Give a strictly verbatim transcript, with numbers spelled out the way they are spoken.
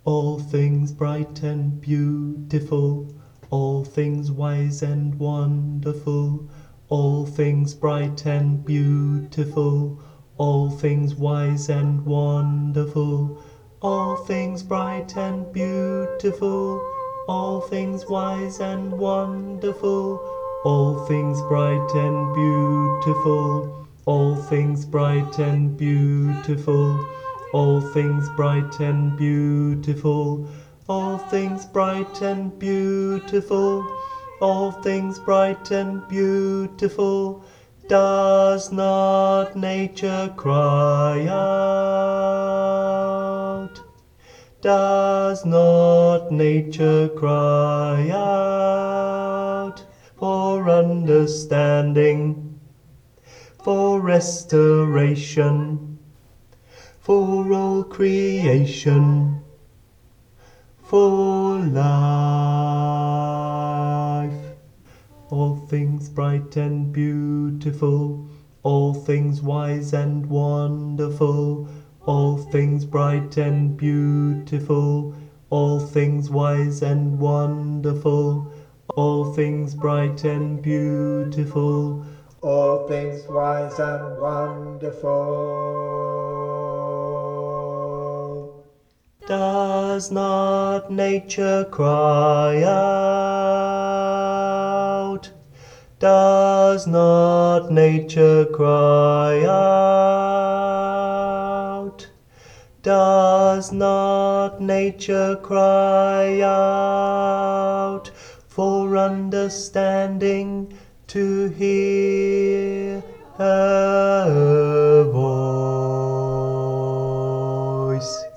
All things bright and beautiful, all things wise and wonderful, all things bright and beautiful, all things wise and wonderful, all things bright and beautiful, all things wise and wonderful, all things bright and beautiful, all things bright and beautiful, all things bright and beautiful, all things bright and beautiful, all things bright and beautiful. Does not nature cry out? Does not nature cry out for understanding, for restoration, for all creation, for life? All things bright and beautiful, all things wise and wonderful, all things bright and beautiful, all things wise and wonderful, all things bright and beautiful, all things wise and wonderful. Does not nature cry out? Does not nature cry out? Does not nature cry out for understanding, to hear her voice?